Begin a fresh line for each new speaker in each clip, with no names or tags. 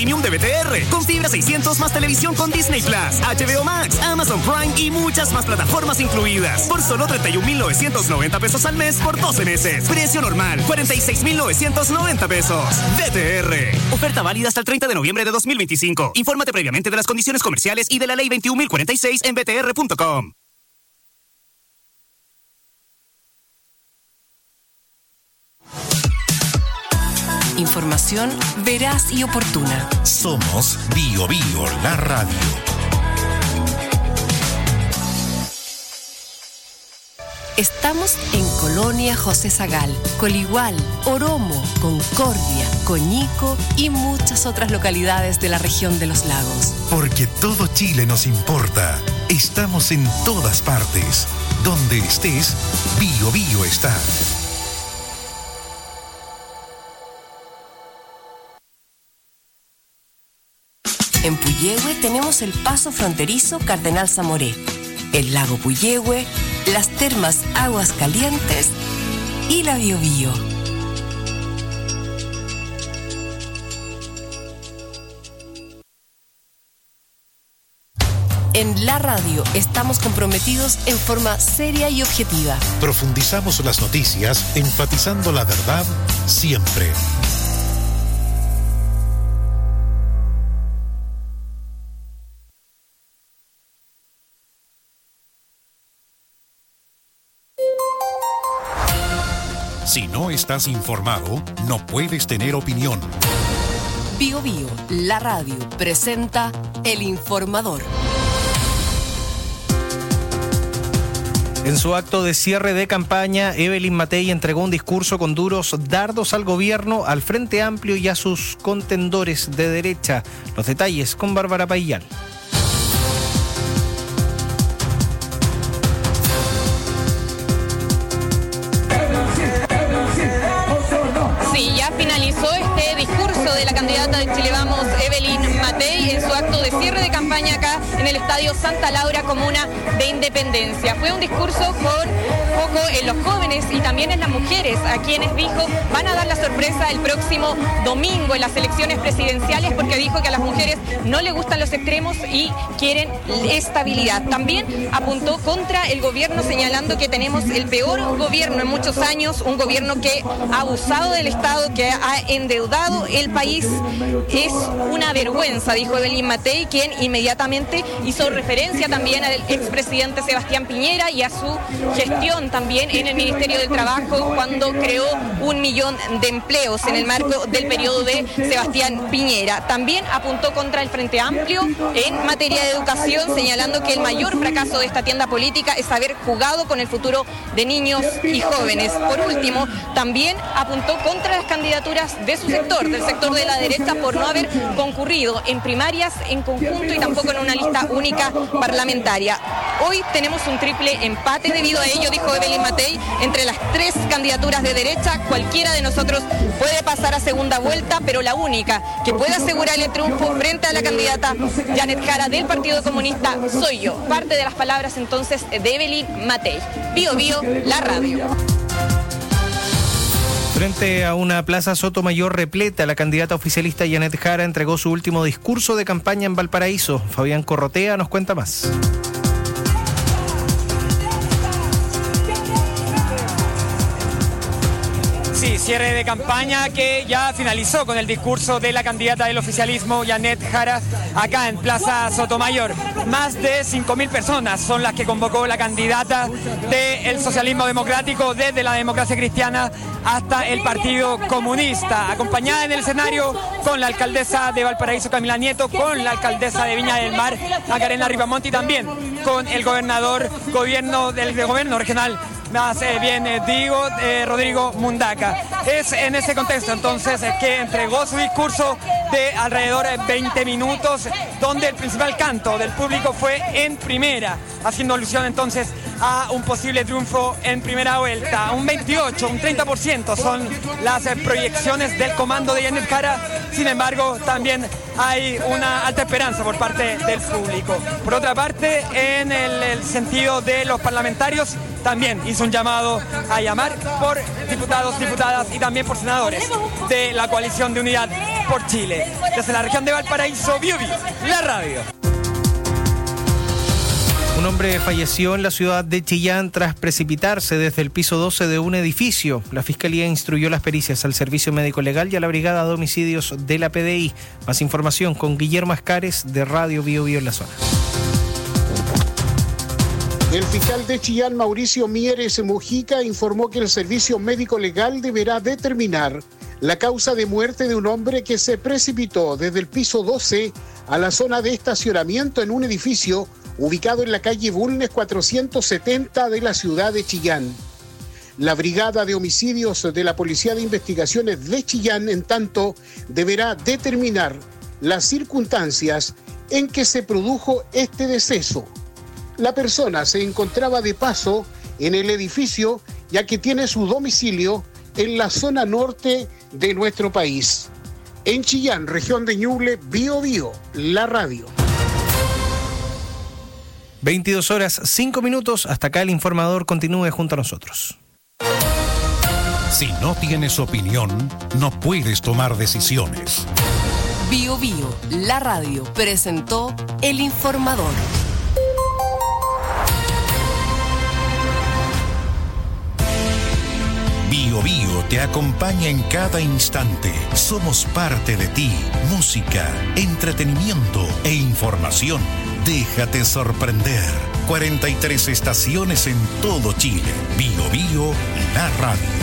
premium de BTR, con fibra 600 más televisión con Disney Plus, HBO Max, Amazon Prime y muchas más plataformas incluidas. Por solo 31,990 pesos al mes por 12 meses. Precio normal, 46,990 pesos. BTR. Oferta válida hasta el 30 de noviembre de 2025. Infórmate previamente de las condiciones comerciales y de la ley 21.046 en btr.com.
Información veraz y oportuna.
Somos Bio Bio, la radio.
Estamos en Colonia José Sagal, Coligual, Oromo, Concordia, Coñico y muchas otras localidades de la región de los lagos.
Porque todo Chile nos importa. Estamos en todas partes. Donde estés, Bio Bio está.
En Puyehue tenemos el paso fronterizo Cardenal Zamoré, el lago Puyehue, las termas Aguas Calientes y la Bio Bio. En la radio estamos comprometidos en forma seria y objetiva.
Profundizamos las noticias, enfatizando la verdad siempre. Si no estás informado, no puedes tener opinión.
Bio Bio, la radio, presenta El Informador.
En su acto de cierre de campaña, Evelyn Matei entregó un discurso con duros dardos al gobierno, al Frente Amplio y a sus contendores de derecha. Los detalles con Bárbara Payán.
Sí, ya finalizó este discurso de la candidata de Chile Vamos, Evelyn Matei, en su acto de cierre de campaña acá en el Estadio Santa Laura, comuna de Independencia. Fue un discurso con foco en los jóvenes y también en las mujeres, a quienes dijo van a dar la sorpresa el próximo domingo en las elecciones presidenciales, porque dijo que a las mujeres no les gustan los extremos y quieren estabilidad. También apuntó contra el gobierno, señalando que tenemos el peor gobierno en muchos años, un gobierno que ha abusado del Estado, que ha endeudado el país. Es una vergüenza, dijo Evelyn Matei, quien inmediatamente hizo referencia también al expresidente Sebastián Piñera y a su gestión también en el Ministerio del Trabajo, cuando creó 1 millón de empleos en el marco del periodo de Sebastián Piñera. También apuntó contra el Frente Amplio en materia de educación, señalando que el mayor fracaso de esta tienda política es haber jugado con el futuro de niños y jóvenes. Por último, también apuntó contra las candidaturas de su sector, del sector de la derecha, por no haber concurrido en primarias en conjunto y tampoco en una lista única parlamentaria. Hoy tenemos un triple empate debido a ello, dijo Evelyn Matei, entre las 3 candidaturas de derecha. Cualquiera de nosotros puede pasar a segunda vuelta, pero la única que puede asegurar el triunfo frente a la candidata Janet Jara del Partido Comunista soy yo. Parte de las palabras entonces de Evelyn Matei. Bio Bio, la radio.
Frente a una plaza Sotomayor repleta, la candidata oficialista Janet Jara entregó su último discurso de campaña en Valparaíso. Fabián Corrotea nos cuenta más.
Sí, cierre de campaña que ya finalizó con el discurso de la candidata del oficialismo, Janet Jara, acá en Plaza Sotomayor. Más de 5.000 personas son las que convocó la candidata del socialismo democrático, desde la democracia cristiana hasta el Partido Comunista, acompañada en el escenario con la alcaldesa de Valparaíso, Camila Nieto, con la alcaldesa de Viña del Mar, Macarena Ripamonti, y también con el gobierno regional, más bien digo, Rodrigo Mundaca. Es en ese contexto entonces que entregó su discurso de alrededor de 20 minutos, donde el principal canto del público fue en primera, haciendo alusión entonces a un posible triunfo en primera vuelta. Un 28, un 30% son las proyecciones del comando de Janet Jara. Sin embargo, también hay una alta esperanza por parte del público. Por otra parte, en el sentido de los parlamentarios, también hizo un llamado a llamar por diputados, diputadas y también por senadores de la coalición de unidad por Chile. Desde la región de Valparaíso, Bio Bio, la radio.
Un hombre falleció en la ciudad de Chillán tras precipitarse desde el piso 12 de un edificio. La Fiscalía instruyó las pericias al Servicio Médico Legal y a la Brigada de Homicidios de la PDI. Más información con Guillermo Ascares de Radio Bio Bio en la zona.
El fiscal de Chillán, Mauricio Mieres Mujica, informó que el Servicio Médico Legal deberá determinar la causa de muerte de un hombre que se precipitó desde el piso 12 a la zona de estacionamiento en un edificio ubicado en la calle Bulnes 470 de la ciudad de Chillán. La Brigada de Homicidios de la Policía de Investigaciones de Chillán, en tanto, deberá determinar las circunstancias en que se produjo este deceso. La persona se encontraba de paso en el edificio, ya que tiene su domicilio en la zona norte de nuestro país. En Chillán, región de Ñuble, Bio Bio, la radio.
22 horas 5 minutos. Hasta acá el informador. Continúe junto a nosotros.
Si no tienes opinión, no puedes tomar decisiones.
Bio Bio, la radio, presentó El Informador.
Bio Bio te acompaña en cada instante. Somos parte de ti. Música, entretenimiento e información. Déjate sorprender. 43 estaciones en todo Chile. Bio Bio, la radio.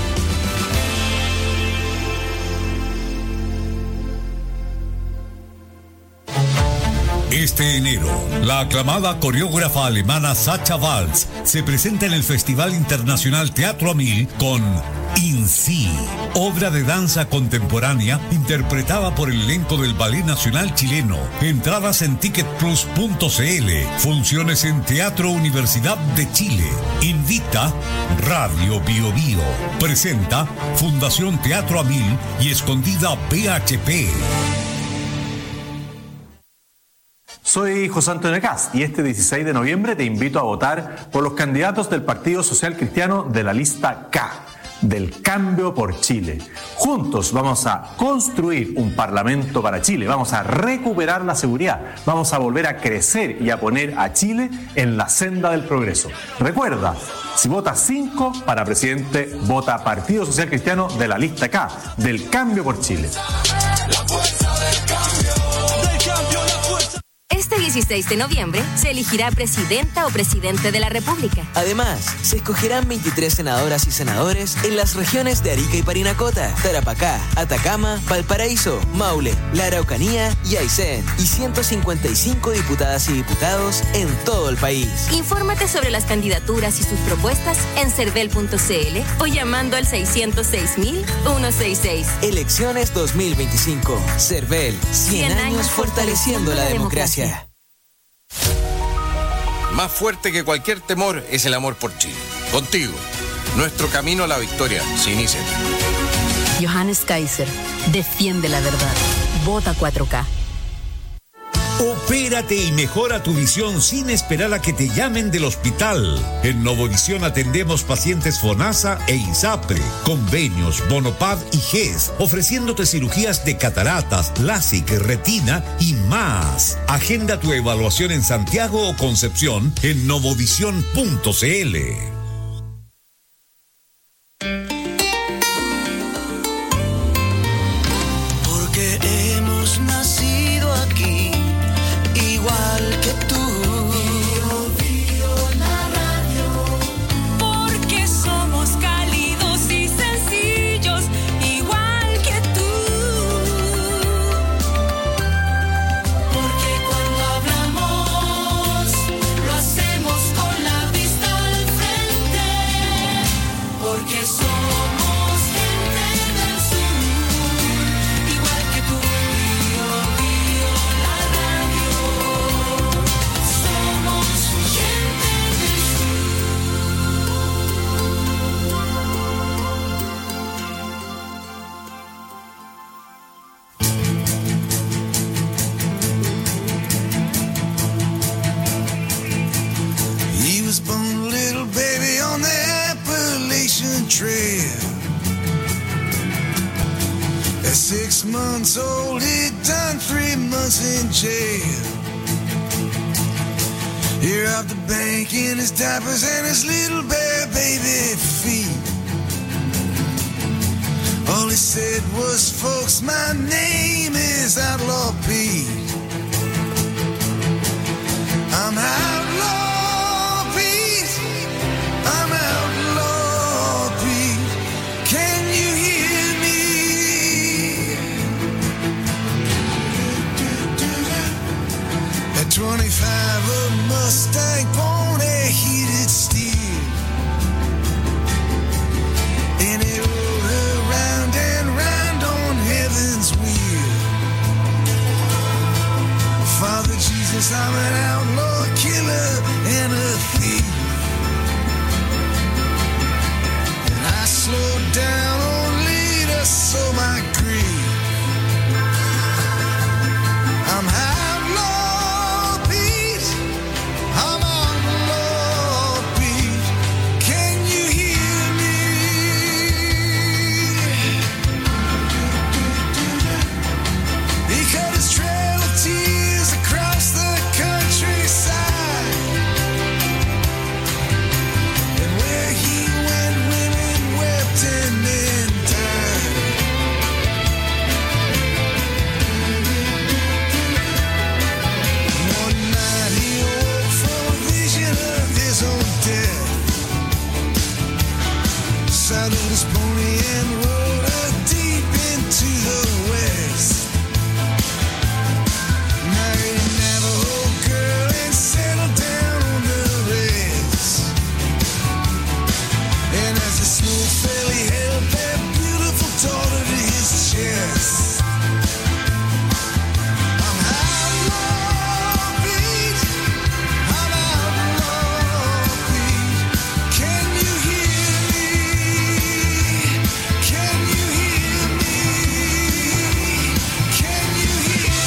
Este enero, la aclamada coreógrafa alemana Sacha Waltz se presenta en el Festival Internacional Teatro a Mil con In Si, obra de danza contemporánea interpretada por el elenco del Ballet Nacional Chileno. Entradas en ticketplus.cl. Funciones en Teatro Universidad de Chile. Invita Radio Bio Bio. Presenta Fundación Teatro a Mil y Escondida PHP.
Soy José Antonio Cast y este 16 de noviembre te invito a votar por los candidatos del Partido Social Cristiano de la lista K, del Cambio por Chile. Juntos vamos a construir un Parlamento para Chile, vamos a recuperar la seguridad, vamos a volver a crecer y a poner a Chile en la senda del progreso. Recuerda, si votas 5 para presidente, vota Partido Social Cristiano de la lista K, del Cambio por Chile.
Este 16 de noviembre se elegirá presidenta o presidente de la República.
Además, se escogerán 23 senadoras y senadores en las regiones de Arica y Parinacota, Tarapacá, Atacama, Valparaíso, Maule, la Araucanía y Aysén, y 155 diputadas y diputados en todo el país.
Infórmate sobre las candidaturas y sus propuestas en cervel.cl o llamando al 606.166.
Elecciones 2025. Cervel, 100 años fortaleciendo la democracia.
Más fuerte que cualquier temor es el amor por Chile. Contigo, nuestro camino a la victoria se inicia.
Johannes Kaiser, defiende la verdad. Vota 4K.
Opérate y mejora tu visión sin esperar a que te llamen del hospital. En Novovisión atendemos pacientes FONASA e ISAPRE, convenios, Bonopad y GES, ofreciéndote cirugías de cataratas, LASIK, retina y más. Agenda tu evaluación en Santiago o Concepción en novovisión.cl.
Porque cuando hablamos, lo hacemos con la vista al frente. months old, he'd done 3 months in jail. He robbed the bank in his diapers and his little bare baby feet. All he said was, folks, my name is Outlaw Pete. I'm Outlaw Pete. I'm Outlaw Pete. Can you hear me? At 25, a Mustang pony, heated steel. And it rolled her round and round on heaven's wheel. Father Jesus, I'm an outlaw, killer, and a thief. And I slowed down only to sow my grief. I'm Outlaw Pete. I'm Outlaw Pete. Can you hear me? He cut his trail of tears across the countryside. And where he went, women wept and men died. One night he awoke from a vision of his own death. Saddled his pony and rode her deep into the west. Married a Navajo girl and settled down on the rest. And as the smoke fell, he held that beautiful daughter to his chest. I'm Outlaw Pete. I'm Outlaw Pete. Can you hear me? Can you hear me? Can you hear me?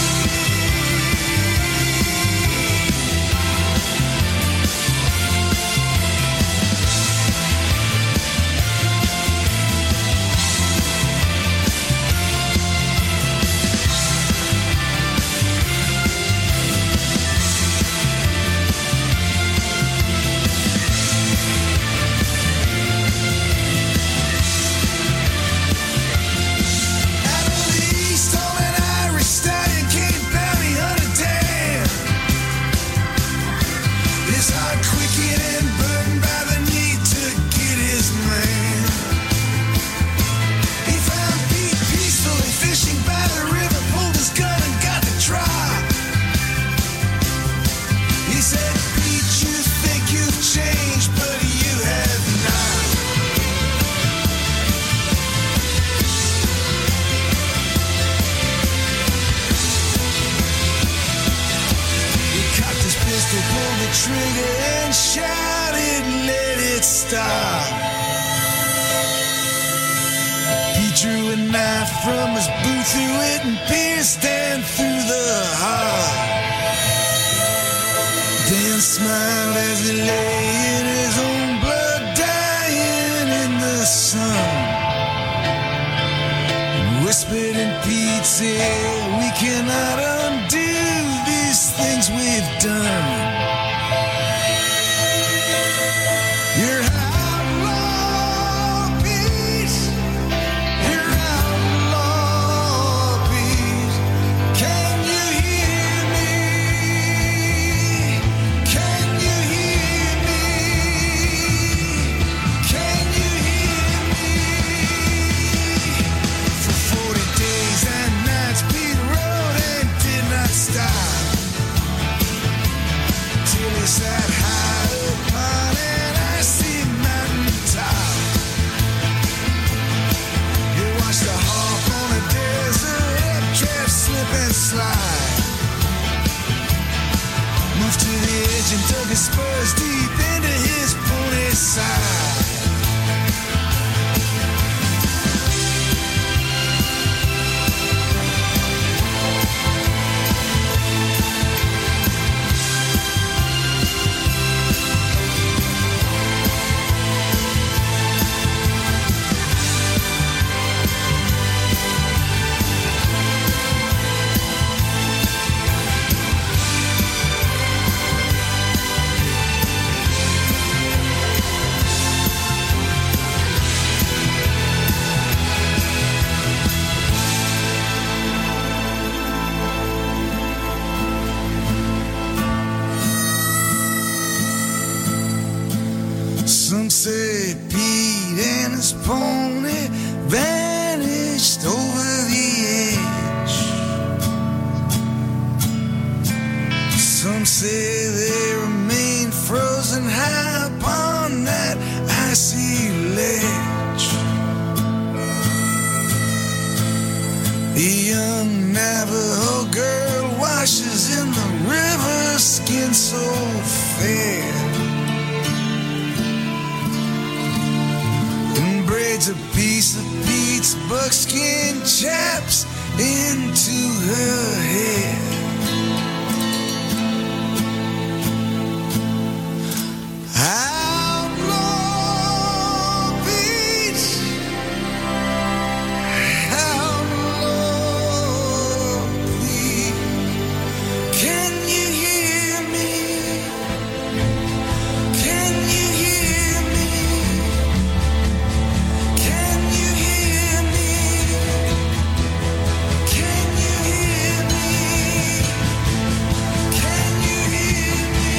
Out of the east, on an Irish stallion came bounty hunter Dan. His heart quickened and burdened by the need to get his man. He found Pete peacefully fishing by the river, pulled his gun and got the drop. He said, Pete, you think you've changed, but you have not. He cocked his pistol, pulled the trigger, and shouted, let it stop. He drew a knife from his boot, threw it, and pierced Dan through the heart. Dan smiled as he lay in his own blood, dying in the sun. And whispered in Pete's ear, we cannot undo these things we've done. You're Outlaw Pete. You're Outlaw Pete. Can you hear me? Can you hear me? Can you hear me? For 40 days and nights Pete rode and did not stop. Till he sat high upon an icy mountain top. He watched the hawk on a desert updraft slip and slide. Moved to the edge and dug his spurs deep into his pony's side. say Pete and his pony vanished over the edge. Some say they remain frozen high upon that icy ledge. The young Navajo girl washes in the river, skin so fair, and braids a piece of Pete's buckskin chaps into her hair. Outlaw Pete, outlaw Pete, can you hear me? Can you hear me? Can you hear me? Can you hear me? Can you hear me?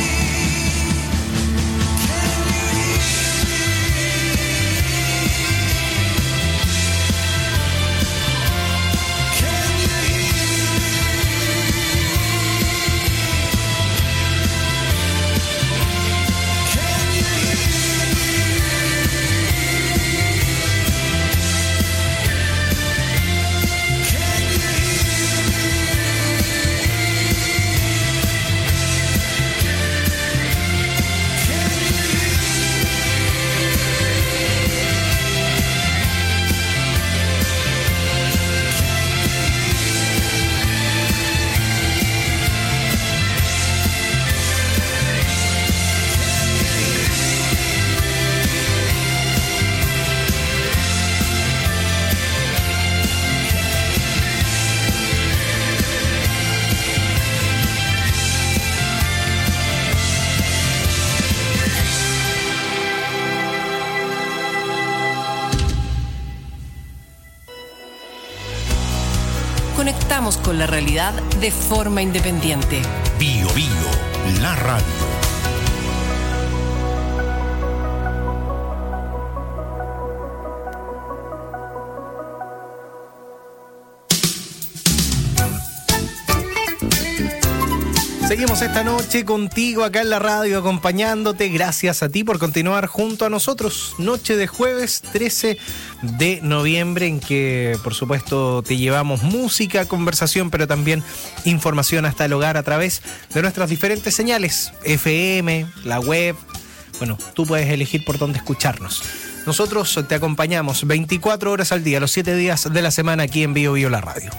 Conectamos con la realidad de forma independiente.
Bio Bio, la radio.
Seguimos esta noche contigo acá en la radio, acompañándote. Gracias a ti por continuar junto a nosotros. Noche de jueves 13 de noviembre, en que por supuesto te llevamos música, conversación, pero también información hasta el hogar a través de nuestras diferentes señales, FM, la web. Bueno, tú puedes elegir por dónde escucharnos. Nosotros te acompañamos 24 horas al día, los 7 días de la semana aquí en Bio Bio la radio.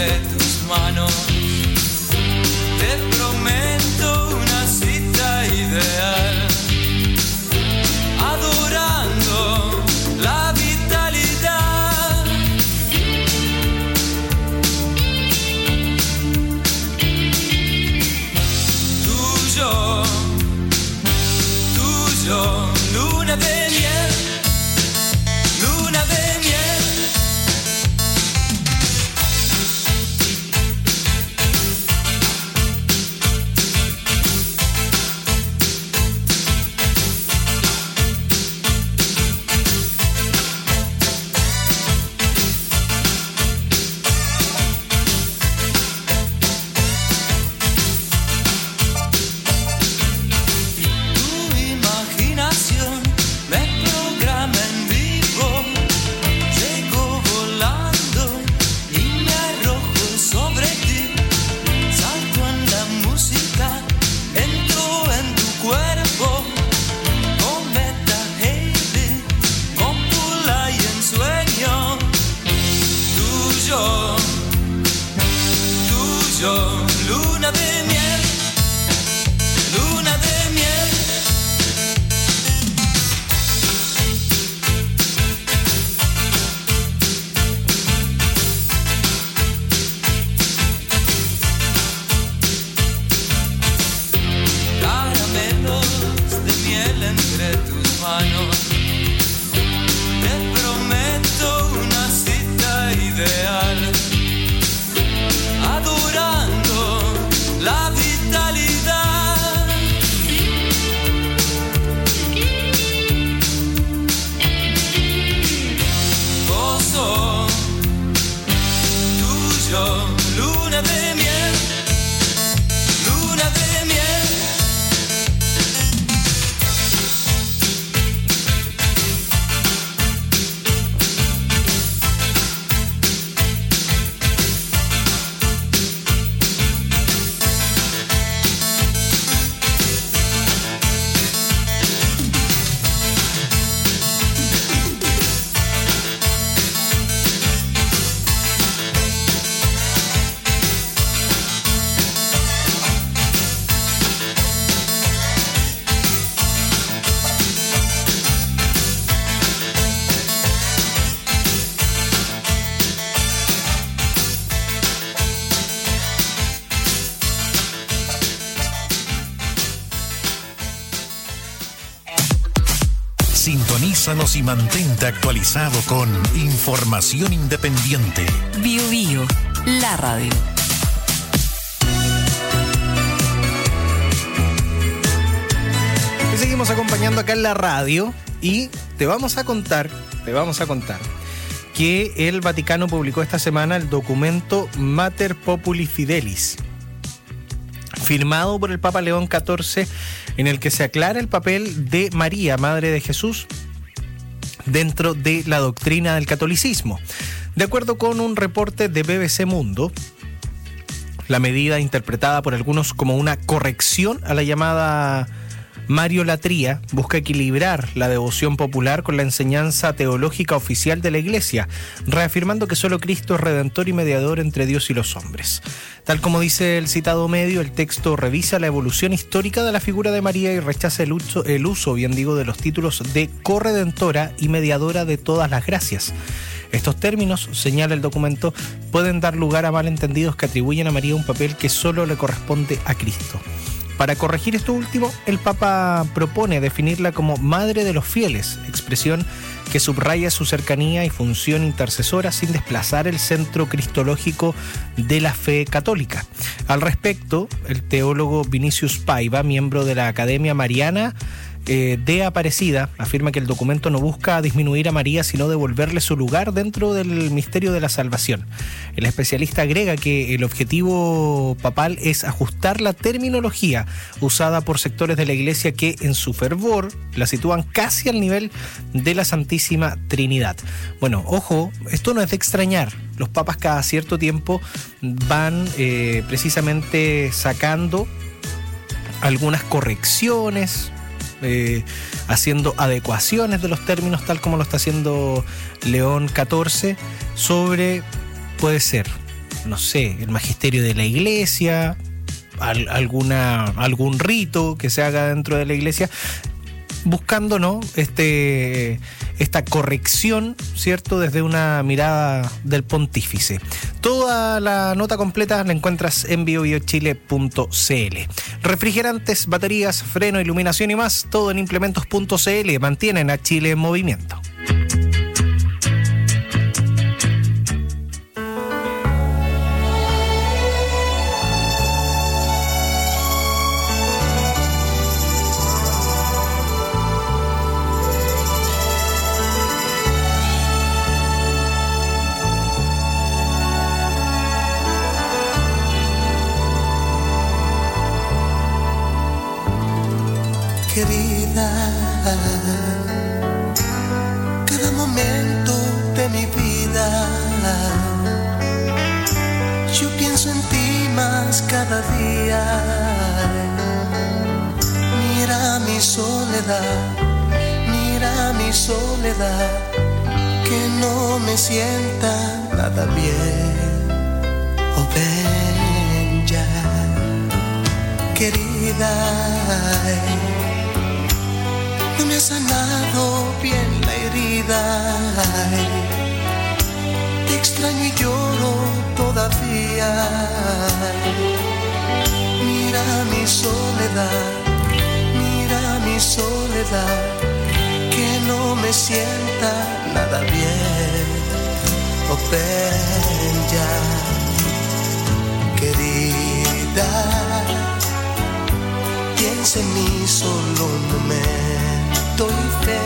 entre tus manos. Te prometo una cita ideal, adorando la vitalidad. Tuyo, luna de miel, luna de miel. Luna de miel, luna de miel. Caramelos de miel entre tus manos. Te prometo una cita ideal, adorando la vitalidad. Gozo tuyo, luna de miel, luna de miel.
Sintonízanos y mantente actualizado con información independiente.
Bio Bio, la radio.
Te seguimos acompañando acá en la radio y te vamos a contar que el Vaticano publicó esta semana el documento Mater Populi Fidelis, firmado por el Papa León XIV, en el que se aclara el papel de María, Madre de Jesús, dentro de la doctrina del catolicismo. De acuerdo con un reporte de BBC Mundo, la medida, interpretada por algunos como una corrección a la llamada Mariolatría, busca equilibrar la devoción popular con la enseñanza teológica oficial de la Iglesia, reafirmando que solo Cristo es redentor y mediador entre Dios y los hombres. Tal como dice el citado medio, el texto revisa la evolución histórica de la figura de María y rechaza el uso, de los títulos de corredentora y mediadora de todas las gracias. Estos términos, señala el documento, pueden dar lugar a malentendidos que atribuyen a María un papel que solo le corresponde a Cristo. Para corregir esto último, el Papa propone definirla como Madre de los Fieles, expresión que subraya su cercanía y función intercesora sin desplazar el centro cristológico de la fe católica. Al respecto, el teólogo Vinicius Paiva, miembro de la Academia Mariana de Aparecida, afirma que el documento no busca disminuir a María, sino devolverle su lugar dentro del misterio de la salvación. El especialista agrega que el objetivo papal es ajustar la terminología usada por sectores de la Iglesia que, en su fervor, la sitúan casi al nivel de la Santísima Trinidad. Bueno, ojo, esto no es de extrañar. Los papas cada cierto tiempo van precisamente sacando algunas correcciones, haciendo adecuaciones de los términos, tal como lo está haciendo León XIV, sobre, puede ser, no sé, el magisterio de la iglesia, algún rito que se haga dentro de la iglesia, buscando, ¿no?, esta corrección, ¿cierto?, desde una mirada del pontífice. Toda la nota completa la encuentras en biobiochile.cl. Refrigerantes, baterías, freno, iluminación y más, todo en implementos.cl. Mantienen a Chile en movimiento.
Querida, cada momento de mi vida, yo pienso en ti más cada día. Mira mi soledad, que no me sienta nada bien. Oh, ven ya, querida. No me ha sanado bien la herida. Te extraño y lloro todavía. Mira mi soledad, que no me sienta nada bien. Oh, ven ya, querida. Piensa en mí solo un momento y fe.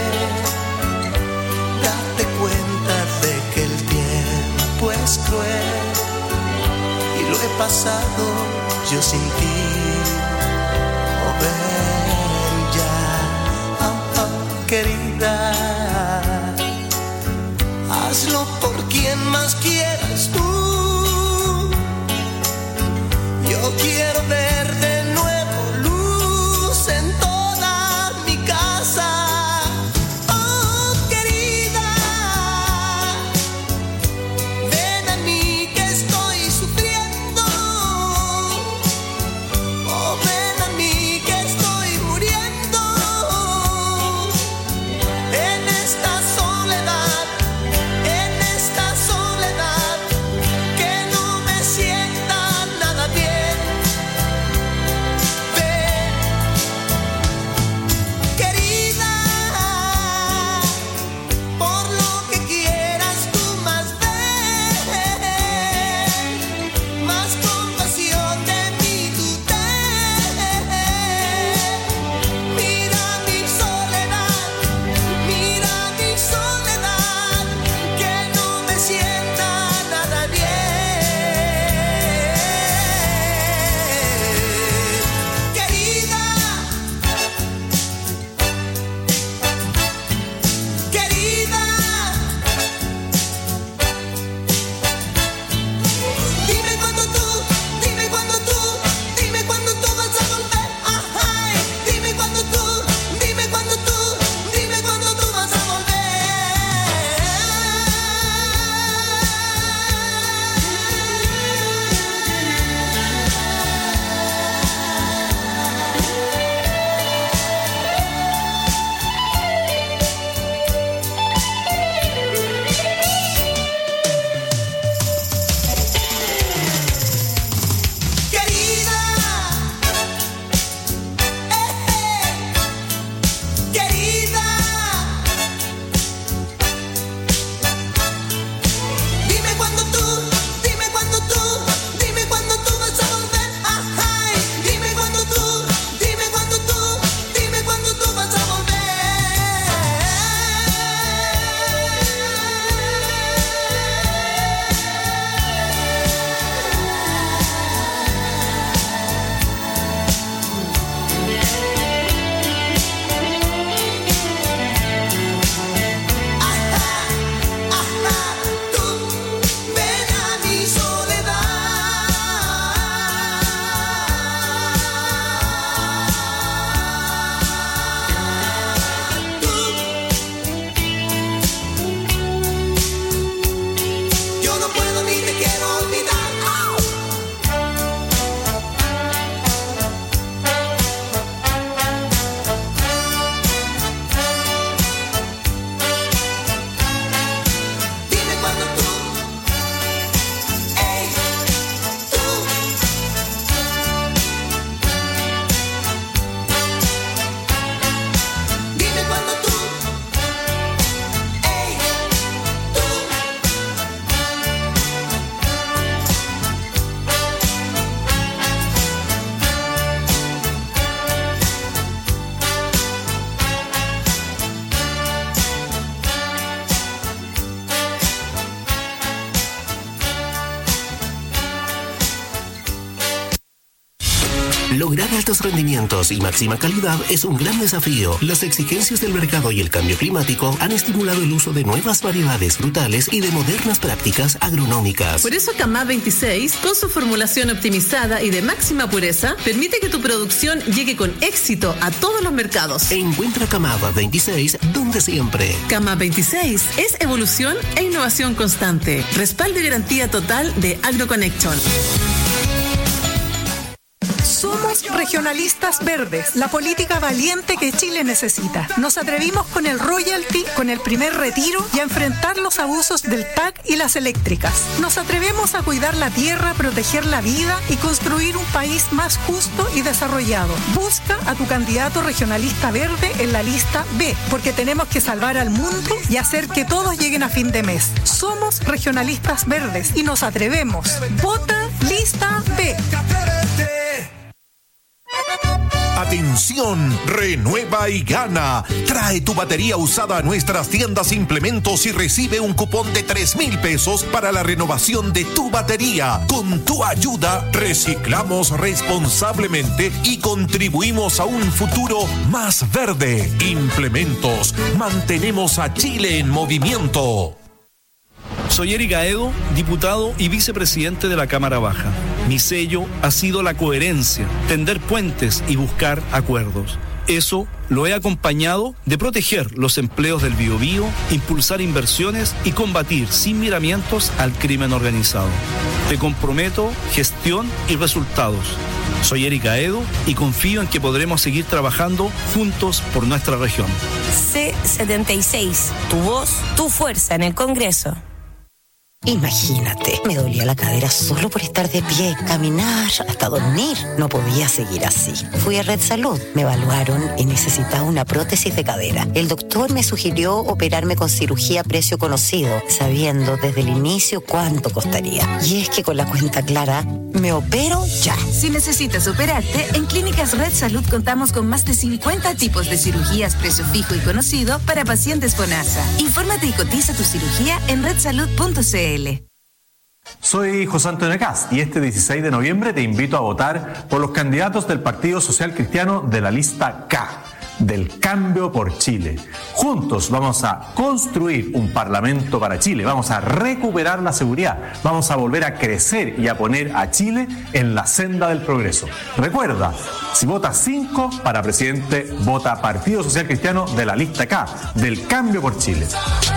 Date cuenta de que el tiempo es cruel y lo he pasado yo sin ti. Oh, ven ya, querida. Hazlo por quien más quieras tú. Yo quiero ver de nuevo en toda mi casa. Oh, querida, ven a mí que estoy sufriendo. Oh, ven a mí que estoy muriendo en esta soledad
Lograr altos rendimientos y máxima calidad es un gran desafío. Las exigencias del mercado y el cambio climático han estimulado el uso de nuevas variedades frutales y de modernas prácticas agronómicas.
Por eso Camad 26, con su formulación optimizada y de máxima pureza, permite que tu producción llegue con éxito a todos los mercados.
Encuentra Camad 26 donde siempre.
Camad 26 es evolución e innovación constante. Respaldo y garantía total de AgroConnection.
Somos regionalistas verdes, la política valiente que Chile necesita. Nos atrevimos con el royalty, con el primer retiro y a enfrentar los abusos del TAC y las eléctricas. Nos atrevemos a cuidar la tierra, proteger la vida y construir un país más justo y desarrollado. Busca a tu candidato regionalista verde en la lista B, porque tenemos que salvar al mundo y hacer que todos lleguen a fin de mes. Somos regionalistas verdes y nos atrevemos. Vota lista B.
Atención, renueva y gana. Trae tu batería usada a nuestras tiendas Implementos y recibe un cupón de 3,000 pesos para la renovación de tu batería. Con tu ayuda, reciclamos responsablemente y contribuimos a un futuro más verde. Implementos, mantenemos a Chile en movimiento.
Soy Eric Aedo, diputado y vicepresidente de la Cámara Baja. Mi sello ha sido la coherencia, tender puentes y buscar acuerdos. Eso lo he acompañado de proteger los empleos del Biobío, impulsar inversiones y combatir sin miramientos al crimen organizado. Te comprometo gestión y resultados. Soy Eric Aedo y confío en que podremos seguir trabajando juntos por nuestra región.
C76, tu voz, tu fuerza en el Congreso.
Imagínate, me dolía la cadera solo por estar de pie, caminar, hasta dormir. No podía seguir así. Fui a Red Salud, me evaluaron y necesitaba una prótesis de cadera. El doctor me sugirió operarme con cirugía a precio conocido, sabiendo desde el inicio cuánto costaría. Y es que con la cuenta clara, me opero ya.
Si necesitas operarte, en Clínicas Red Salud contamos con más de 50 tipos de cirugías precio fijo y conocido para pacientes FONASA. Infórmate y cotiza tu cirugía en redsalud.cl.
Soy José Antonio Cast y este 16 de noviembre te invito a votar por los candidatos del Partido Social Cristiano de la lista K, del Cambio por Chile. Juntos vamos a construir un parlamento para Chile, vamos a recuperar la seguridad, vamos a volver a crecer y a poner a Chile en la senda del progreso. Recuerda, si votas 5 para presidente, vota Partido Social Cristiano de la lista K, del Cambio por Chile.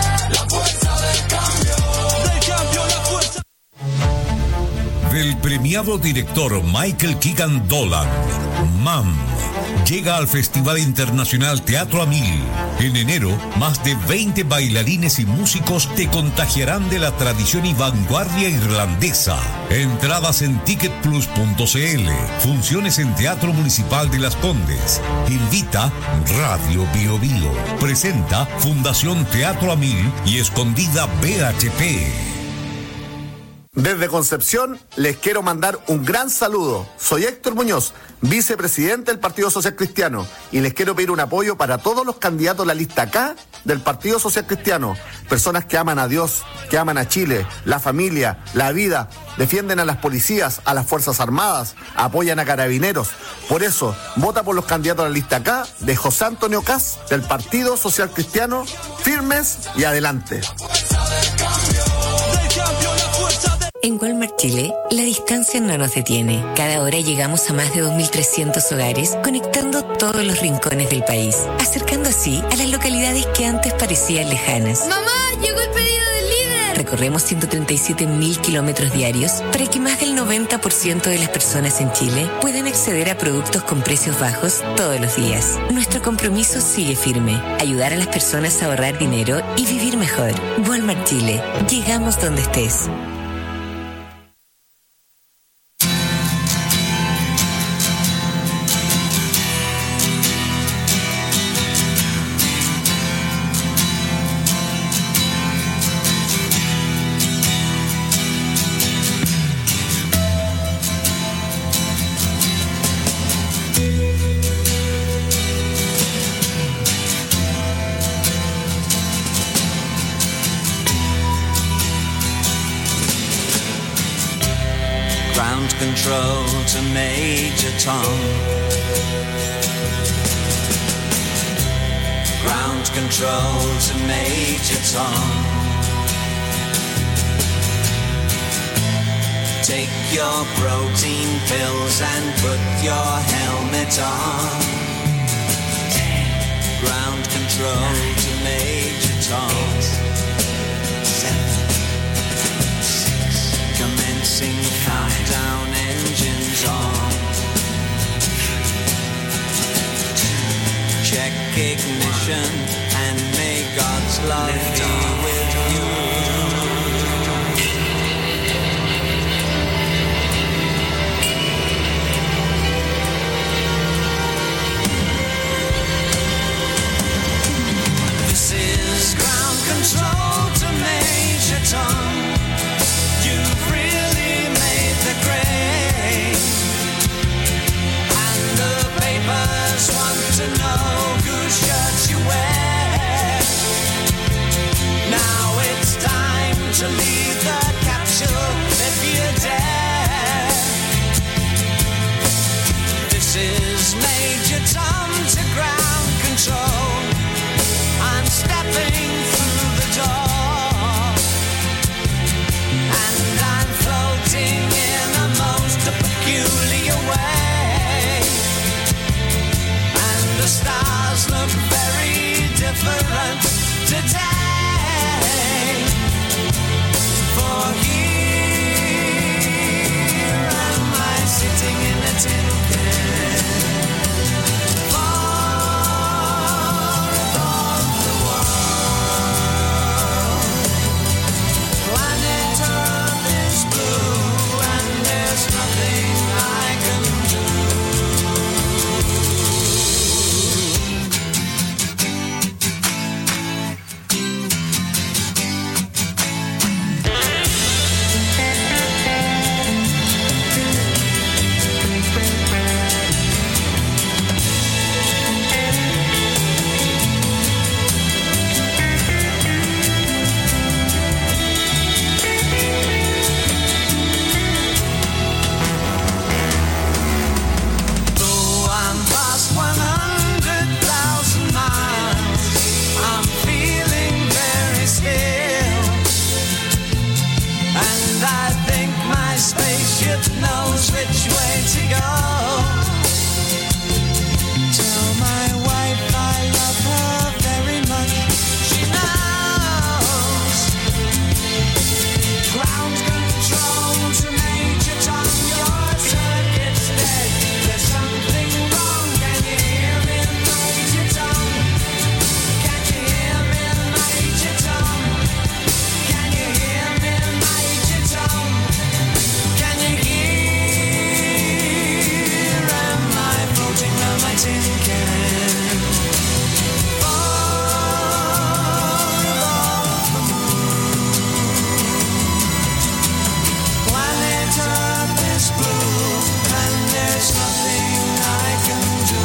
Del premiado director Michael Keegan Dolan, MAM, llega al Festival Internacional Teatro a Mil. En enero, más de 20 bailarines y músicos te contagiarán de la tradición y vanguardia irlandesa. Entradas en ticketplus.cl. Funciones en Teatro Municipal de Las Condes. Invita Radio Bio Bio. Presenta Fundación Teatro a Mil y Escondida BHP.
Desde Concepción les quiero mandar un gran saludo. Soy Héctor Muñoz, vicepresidente del Partido Social Cristiano, y les quiero pedir un apoyo para todos los candidatos de la lista K del Partido Social Cristiano. Personas que aman a Dios, que aman a Chile, la familia, la vida, defienden a las policías, a las Fuerzas Armadas, apoyan a carabineros. Por eso, vota por los candidatos de la lista K de José Antonio Cast del Partido Social Cristiano, firmes y adelante.
En Walmart Chile, la distancia no nos detiene. Cada hora llegamos a más de 2.300 hogares, conectando todos los rincones del país, acercando así a las localidades que antes parecían lejanas.
¡Mamá, llegó el pedido del líder!
Recorremos 137.000 kilómetros diarios para que más del 90% de las personas en Chile puedan acceder a productos con precios bajos todos los días. Nuestro compromiso sigue firme: ayudar a las personas a ahorrar dinero y vivir mejor. Walmart Chile, llegamos donde estés.
Ground control to Major Tom. Ground control to Major Tom. Take your protein pills and put your helmet on. Ground control to Major Tom.
7, 6.
Commencing countdown, engines on. 2. Check ignition and may God's love be with you. This is ground control to Major Tom. You've really made the grade, and the papers want to know whose shirt you wear. Now it's time to leave the capsule if you dare. This is Major Tom to ground control. I'm stepping through the door, and I'm floating in a most peculiar way, and the stars look very different today. For here am I sitting in a tin can, far above the world. Planet Earth is blue, and there's nothing I can do. Though I'm past 100,000 miles, I'm feeling very still, and I think my spaceship knows which way to go. Tell my wife I love her very much. She knows. Ground control to Major Tom. Your circuit's dead. There's something wrong. Can you hear me, Major Tom? Can you hear me, Major Tom? Can you hear me, Major Tom? Can you hear? Am I floating on my tin can? Far above the moon. Planet Earth is blue, and there's nothing I can do.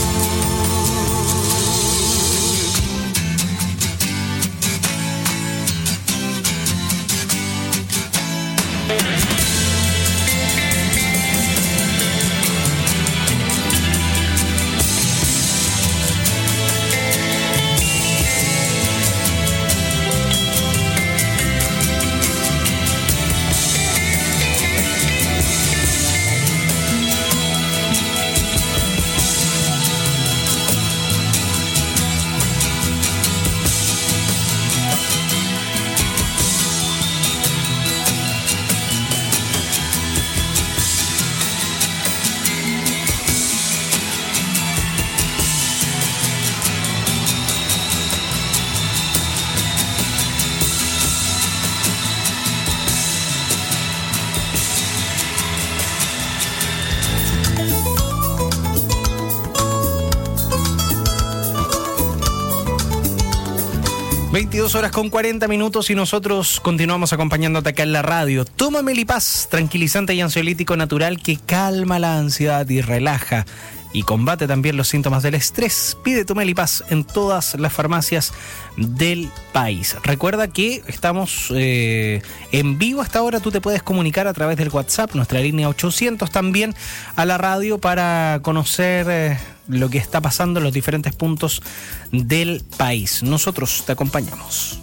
(22:40) y nosotros continuamos acompañándote acá en la radio. Toma Melipaz, tranquilizante y ansiolítico natural que calma la ansiedad y relaja y combate también los síntomas del estrés. Pide tu Melipaz en todas las farmacias del país. Recuerda que estamos en vivo hasta ahora. Tú te puedes comunicar a través del WhatsApp, nuestra línea 800, también a la radio para conocer lo que está pasando en los diferentes puntos del país. Nosotros te acompañamos.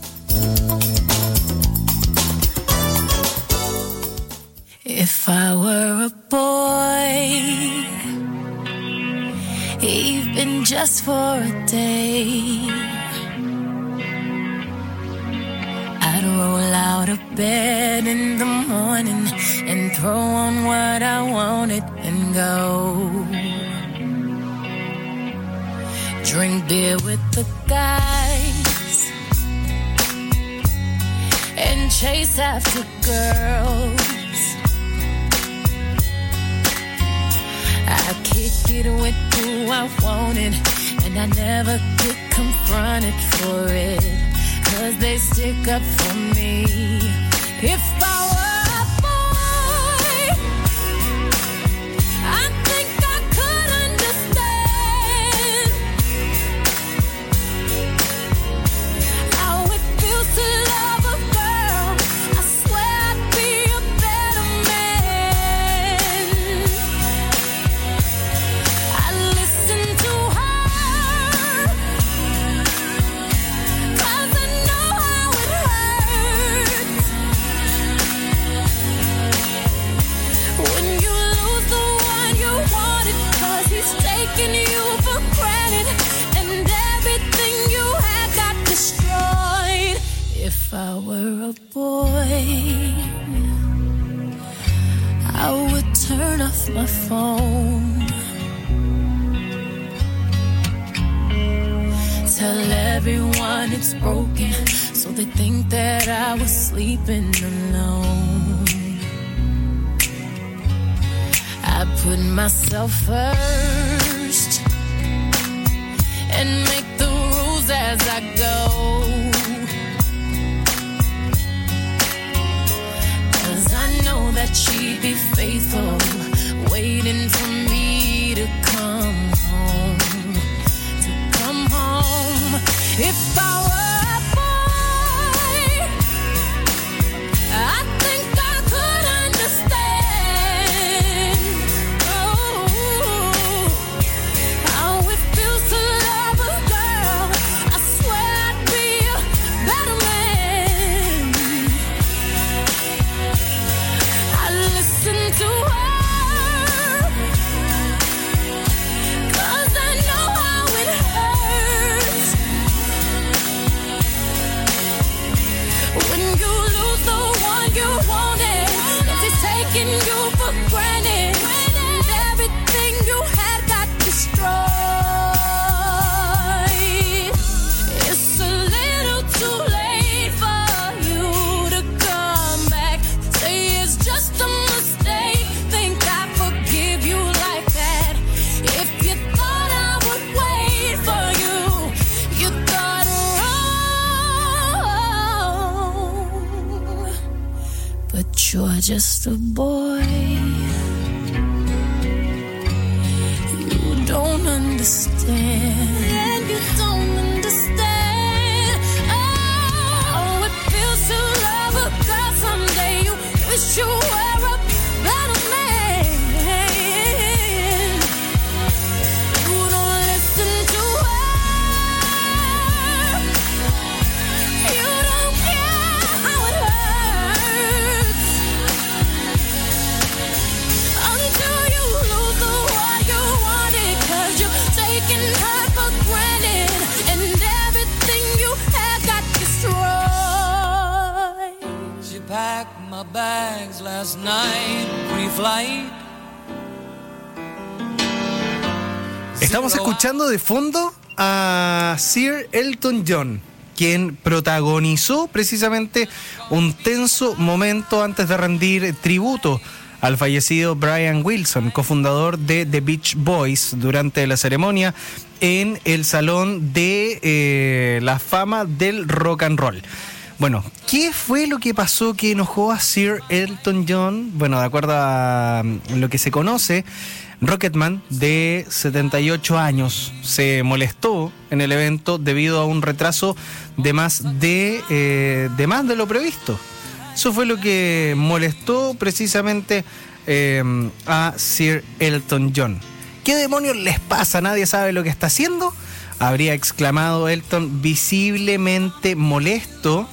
If I were a boy, even just for a day, I'd roll out of bed in the morning and throw on what I wanted and go. Drink beer with the guys and chase after girls. I kick it with who I wanted, and I never get confronted for it, 'cause they stick up for me. If I were a boy, I think I could understand how it feels to love a girl. I swear I'd be a better man. I listen to her, 'cause I know how it hurts when you lose the one you wanted, 'cause he's taking you for granted, and everything you had got destroyed. If I were a boy, I would turn off my phone, tell everyone it's broken, so they think that I was sleeping alone. I put myself first and make the rules as I go, 'cause I know that she'd be faithful, waiting for me to come home, to come home. If I were a boy, I think I could understand, how it feels to love a girl. I swear I'd be a better man. I listen to her, 'cause I know how it hurts when you lose the one you wanted, 'cause he's taking you for granted, and everything you had got destroyed. It's a little too late for you to come back, say it's just a mistake, think I forgive you like that. If you thought I would wait for you, you thought wrong. But you're just a boy, you don't understand, you don't understand. Oh, it feels to love a girl someday. You wish you were a better man. You don't listen to her, you don't care how it hurts, until you lose the one you wanted, 'cause you're taking her for granted, and everything you had got destroyed.
She packed my bags last night, pre-flight.
Estamos escuchando de fondo a Sir Elton John, quien protagonizó precisamente un tenso momento antes de rendir tributo al fallecido Brian Wilson, cofundador de The Beach Boys, durante la ceremonia en el Salón de la Fama del Rock and Roll. Bueno, ¿qué fue lo que pasó que enojó a Sir Elton John? Bueno, de acuerdo a lo que se conoce, Rocketman, de 78 años, se molestó en el evento debido a un retraso de más de lo previsto. Eso fue lo que molestó precisamente a Sir Elton John. ¿Qué demonios les pasa? ¿Nadie sabe lo que está haciendo?, habría exclamado Elton, visiblemente molesto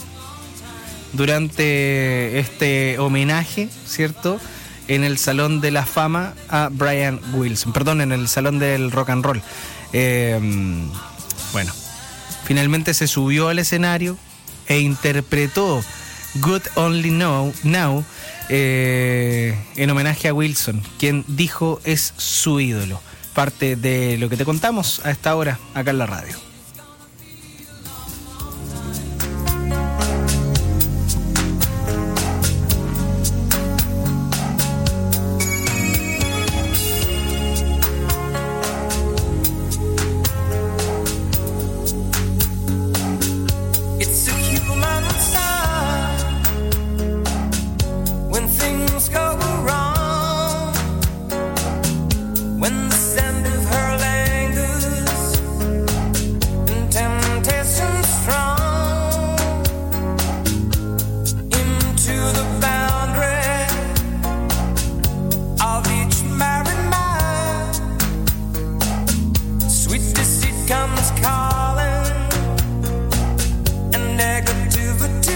durante este homenaje, ¿cierto?, en el Salón de la Fama a Brian Wilson, perdón, en el Salón del Rock and Roll. Bueno, finalmente se subió al escenario e interpretó Good Only Now en homenaje a Wilson, quien dijo es su ídolo. Parte de lo que te contamos a esta hora acá en la radio.
Comes calling, and negativity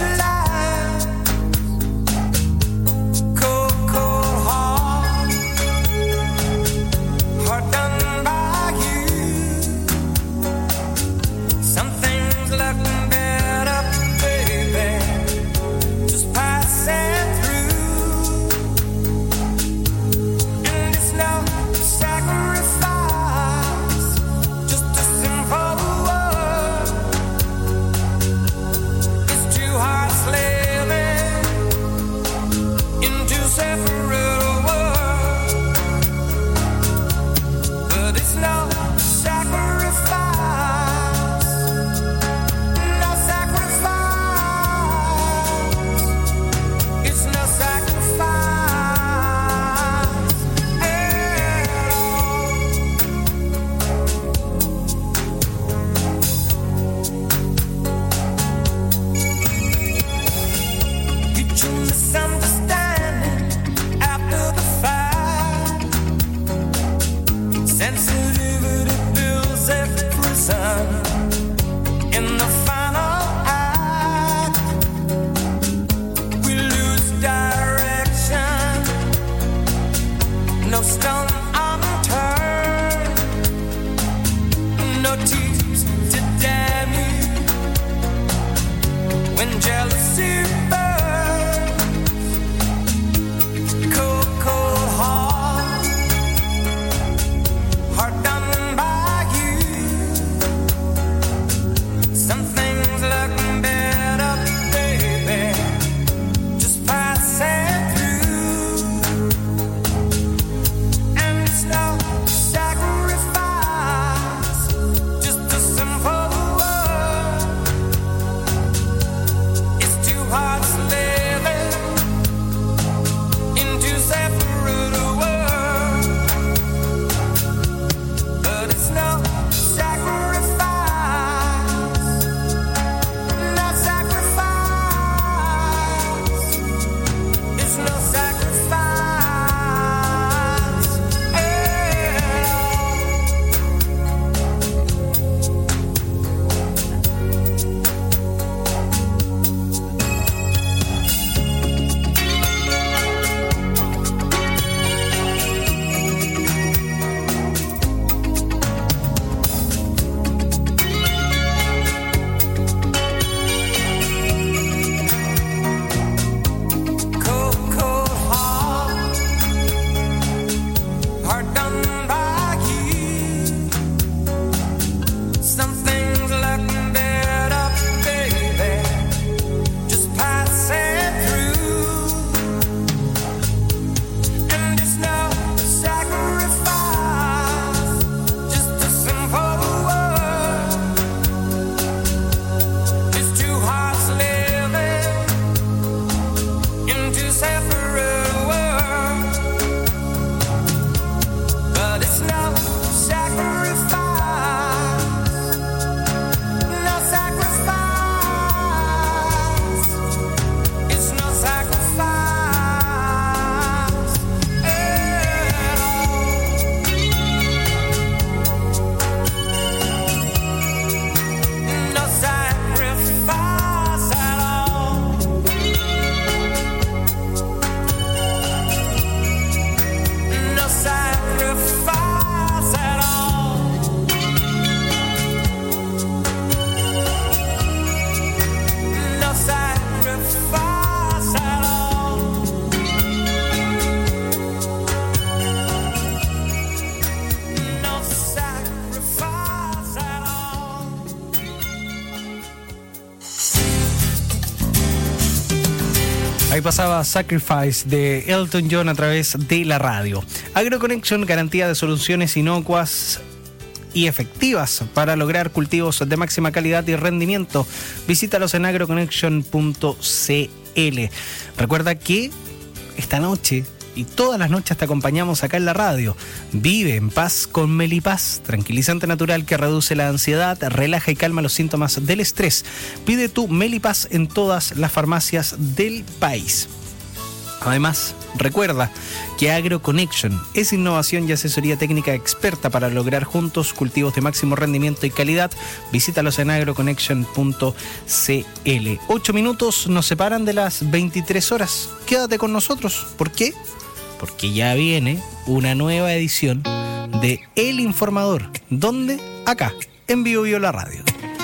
Ahí pasaba Sacrifice de Elton John a través de la radio. AgroConnection, garantía de soluciones inocuas y efectivas para lograr cultivos de máxima calidad y rendimiento. Visítalos en agroconnection.cl. Recuerda que esta noche y todas las noches te acompañamos acá en la radio. Vive en paz con Melipaz, tranquilizante natural que reduce la ansiedad, relaja y calma los síntomas del estrés. Pide tu Melipaz en todas las farmacias del país. Además, recuerda que AgroConnection es innovación y asesoría técnica experta para lograr juntos cultivos de máximo rendimiento y calidad. Visítalos en agroconnection.cl. 8 minutos nos separan de las 23 horas. Quédate con nosotros. ¿Por qué? Porque ya viene una nueva edición de El Informador. ¿Dónde? Acá, en Vivo Vivo la Radio.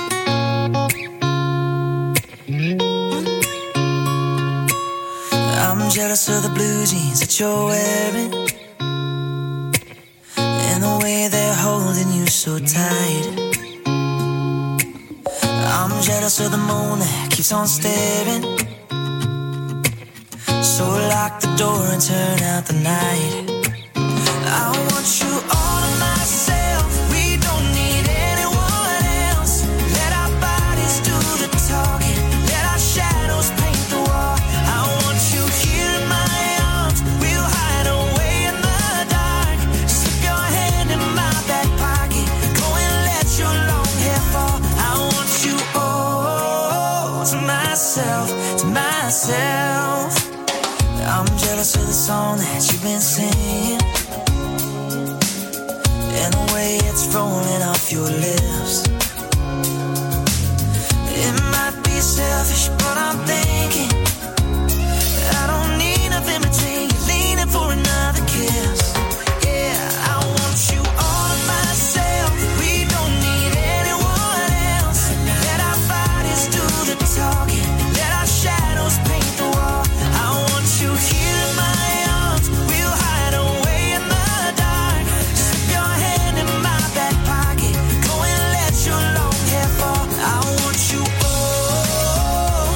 I'm jealous of the blue jeans that you're wearing, and the way they're holding you so tight. I'm jealous of the moon that keeps on staring. So lock the door and turn out the night. I want you all to myself. We don't need anyone else. Let our bodies do the talking. Let our shadows paint the wall. I want you here in my arms. We'll hide away in the dark. Slip your hand in my back pocket. Go and let your long hair fall. I want you all to myself, to myself. I'm jealous of the song that you've been singing, and the way it's rolling off your lips. It might be selfish, but I'm thinking I don't need nothing between you, leaning for another kiss. Yeah, I want you all to myself. We don't need anyone else. Let our bodies do the talking. Let our shadows paint the wall. I want you here in my arms. We'll hide away in the dark. Slip your hand in my back pocket. Go and let your long hair fall. I want you all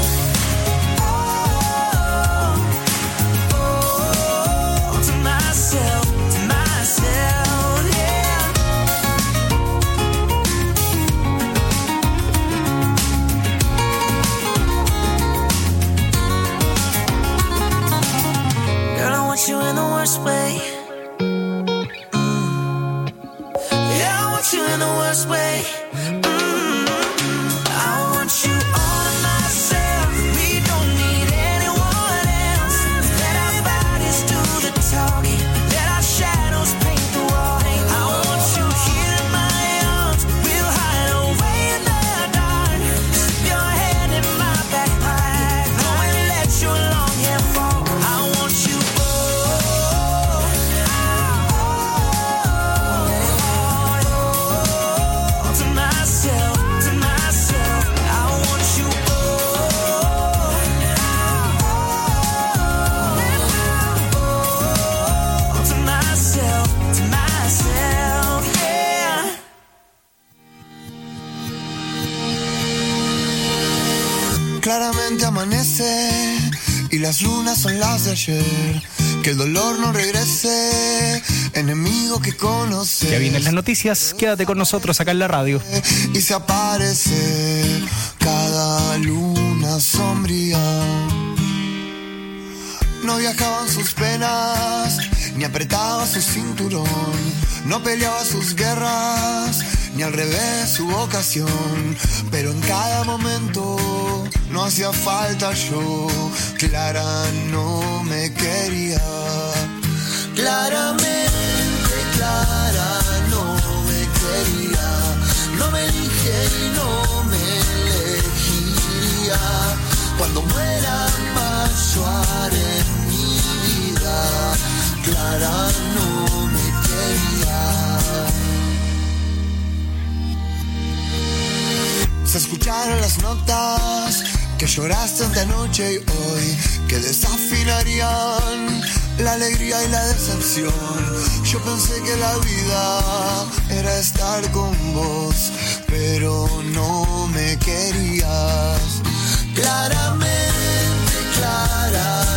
to myself, yeah. Girl, I want you in the worst way. Yeah, I want you in the worst way. I want you all to myself. We don't need anyone else. Let our bodies do the talking. Let our shadows paint the wall. I want you here in my arms. We'll hide away in the dark. Slip your hand in my back pocket. Go and let your long hair fall. I want you to myself, to myself. I want you to myself, yeah.
Claramente amanece y las lunas son las de ayer. Que el dolor no regrese, enemigo que conoce.
Ya vienen las noticias, quédate con nosotros acá en la radio.
Y se aparece cada luna sombría. No viajaban sus penas, ni apretaba su cinturón. No peleaba sus guerras, ni al revés su vocación. Pero en cada momento no hacía falta yo. Clara no me quería. Claramente Clara no me quería. No me elige y no me elegiría. Cuando muera Mayor en mi vida, Clara no me quería. Se escucharon las notas que lloraste ante anoche y hoy, que desafinarían la alegría y la decepción. Yo pensé que la vida era estar con vos, pero no me querías. Claramente Clara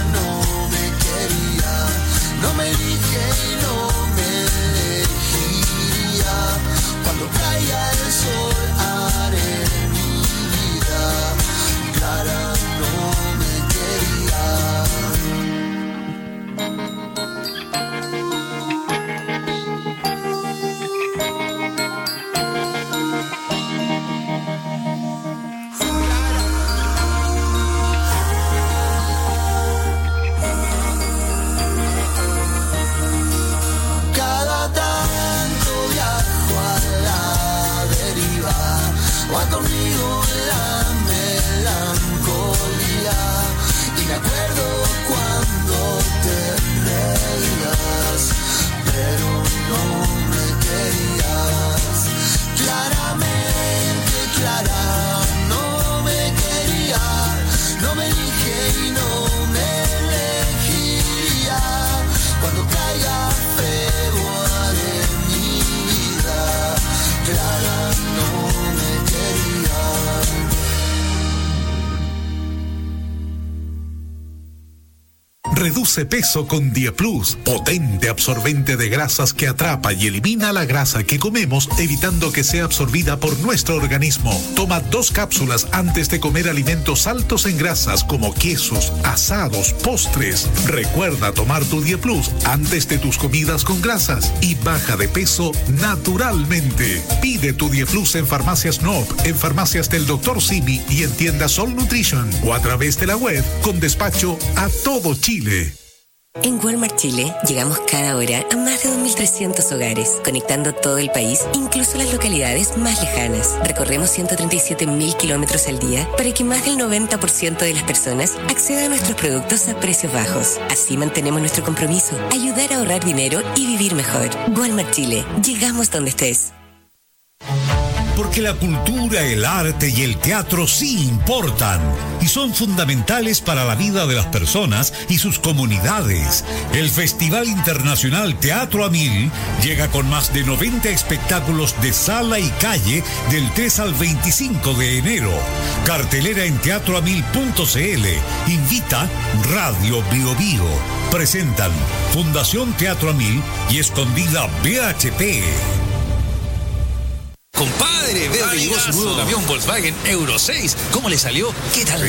Reduce peso con Dieplus, potente absorbente de grasas que atrapa y elimina la grasa que comemos, evitando que sea absorbida por nuestro organismo. Toma 2 cápsulas antes de comer alimentos altos en grasas como quesos, asados, postres. Recuerda tomar tu Dieplus antes de tus comidas con grasas y baja de peso naturalmente. Pide tu Dieplus en Farmacias Noop, en Farmacias del Dr. Simi y en tiendas All Nutrition o a través de la web con despacho a todo Chile.
En Walmart Chile llegamos cada hora a más de 2.300 hogares, conectando todo el país, incluso las localidades más lejanas. Recorremos 137.000 kilómetros al día para que más del 90% de las personas accedan a nuestros productos a precios bajos. Así mantenemos nuestro compromiso, ayudar a ahorrar dinero y vivir mejor. Walmart Chile, llegamos donde estés.
Porque la cultura, el arte y el teatro sí importan y son fundamentales para la vida de las personas y sus comunidades. El Festival Internacional Teatro a Mil llega con más de 90 espectáculos de sala y calle del 3 al 25 de enero. Cartelera en teatroamil.cl. Invita Radio Bio Bio. Presentan Fundación Teatro a Mil y Escondida BHP.
Compadre, veo que llegó su nuevo camión Volkswagen Euro 6. ¿Cómo le salió? ¿Qué tal?